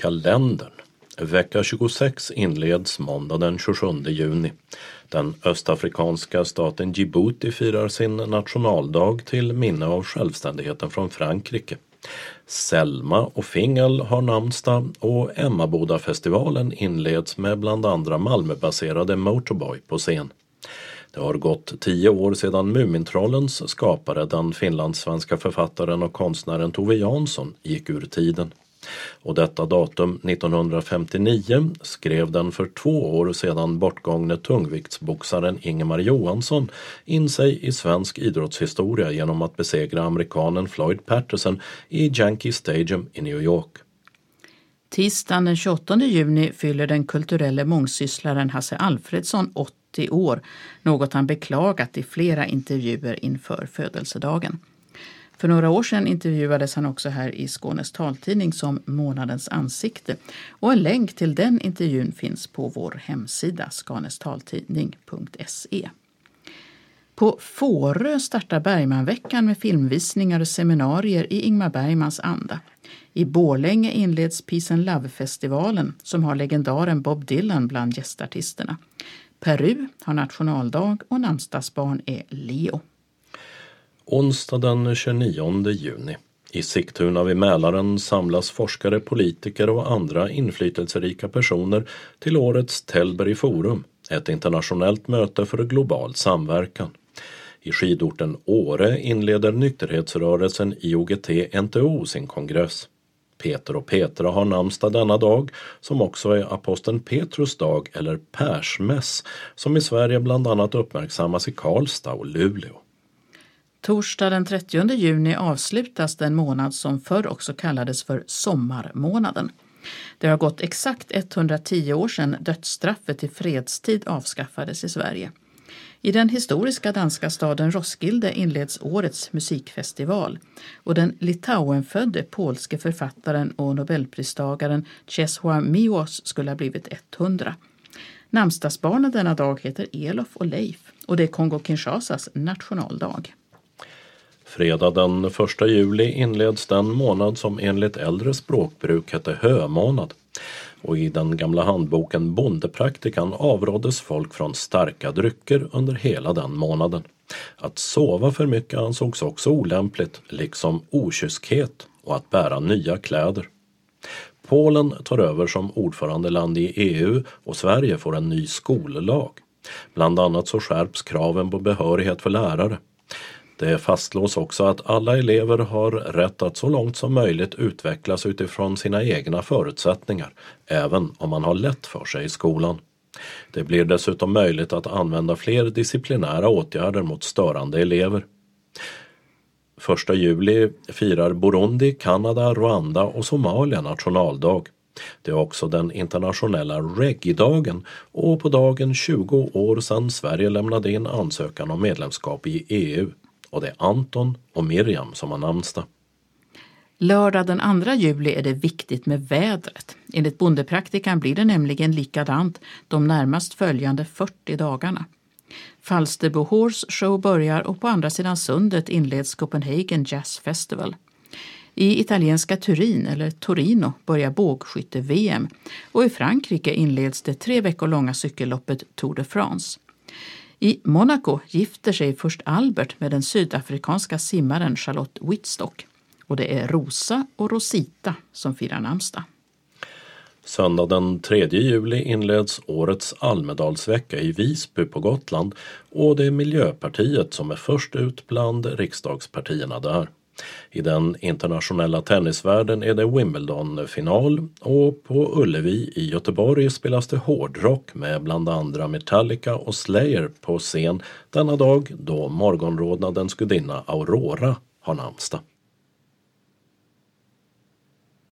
kalendern. Vecka 26 inleds måndag den 27 juni. Den östafrikanska staten Djibouti firar sin nationaldag till minne av självständigheten från Frankrike. Selma och Fingel har namnsdag och Emmaboda-festivalen inleds med bland andra Malmöbaserade Motorboy på scen. Det har gått 10 år sedan Mumintrollens skapare, den finlandssvenska författaren och konstnären Tove Jansson, gick ur tiden. Och detta datum 1959 skrev den för 2 år sedan bortgångne tungviktsboxaren Ingemar Johansson in sig i svensk idrottshistoria genom att besegra amerikanen Floyd Patterson i Yankee Stadium i New York. Tisdagen den 28 juni fyller den kulturella mångsysslaren Hasse Alfredsson 80 år, något han beklagat i flera intervjuer inför födelsedagen. För några år sedan intervjuades han också här i Skånes taltidning som månadens ansikte, och en länk till den intervjun finns på vår hemsida skanestaltidning.se. På Fårö startar Bergmanveckan med filmvisningar och seminarier i Ingmar Bergmans anda. I Borlänge inleds Peace and Love-festivalen som har legendaren Bob Dylan bland gästartisterna. Peru har nationaldag och namnsdagsbarn är Leo. Onsdag den 29 juni. I Sigtuna vid Mälaren samlas forskare, politiker och andra inflytelserika personer till årets Tällberg Forum, ett internationellt möte för global samverkan. I skidorten Åre inleder nykterhetsrörelsen IOGT-NTO sin kongress. Peter och Petra har namnsdag denna dag, som också är aposteln Petrus dag eller Persmäss, som i Sverige bland annat uppmärksammas i Karlstad och Luleå. Torsdag den 30 juni avslutas den månad som förr också kallades för sommarmånaden. Det har gått exakt 110 år sedan dödsstraffet i fredstid avskaffades i Sverige. I den historiska danska staden Roskilde inleds årets musikfestival, och den Litauenfödde polske författaren och nobelpristagaren Czesław Miłosz skulle ha blivit 100. Namnsdagsbarnen denna dag heter Elof och Leif, och det är Kongo-Kinshasas nationaldag. Fredag den 1 juli inleds den månad som enligt äldre språkbruk hette hömånad. Och i den gamla handboken Bondepraktikan avråddes folk från starka drycker under hela den månaden. Att sova för mycket ansågs också olämpligt, liksom okyskhet och att bära nya kläder. Polen tar över som ordförandeland i EU och Sverige får en ny skollag. Bland annat så skärps kraven på behörighet för lärare. Det fastslås också att alla elever har rätt att så långt som möjligt utvecklas utifrån sina egna förutsättningar, även om man har lätt för sig i skolan. Det blir dessutom möjligt att använda fler disciplinära åtgärder mot störande elever. 1 juli firar Burundi, Kanada, Rwanda och Somalia nationaldag. Det är också den internationella reggae-dagen, och på dagen 20 år sedan Sverige lämnade in ansökan om medlemskap i EU. Och det är Anton och Miriam som har namnsdag. Lördag den 2 juli är det viktigt med vädret. Enligt Bondepraktikan blir det nämligen likadant de närmast följande 40 dagarna. Falsterbo Horse Show börjar, och på andra sidan sundet inleds Copenhagen Jazz Festival. I italienska Turin eller Torino börjar bågskytte-VM, och i Frankrike inleds det 3 veckor långa cykelloppet Tour de France. I Monaco gifter sig först Albert med den sydafrikanska simmaren Charlotte Wittstock, och det är Rosa och Rosita som firar namnsdag. Söndag den 3 juli inleds årets Almedalsvecka i Visby på Gotland, och det är Miljöpartiet som är först ut bland riksdagspartierna där. I den internationella tennisvärlden är det Wimbledon-final, och på Ullevi i Göteborg spelas det hårdrock med bland andra Metallica och Slayer på scen denna dag, då morgonrodnadens gudinna Aurora har namnsdag.